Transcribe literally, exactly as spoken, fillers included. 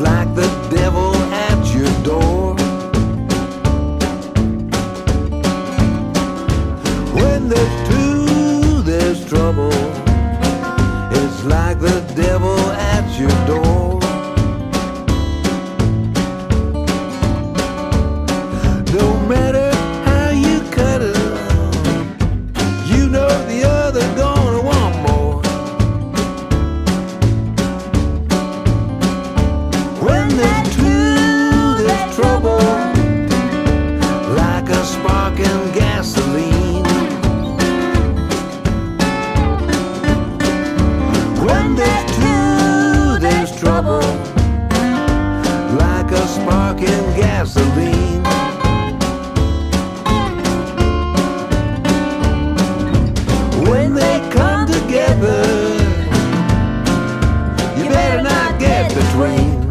like the devil at your door. When there's two, there's trouble. It's like the devil at your door. No matter how you cut it, you know the other gonna want more. When there's two, there's trouble, like a spark in gasoline. When there's two, there's trouble, like a spark in gasoline. When they come together, you better not get between.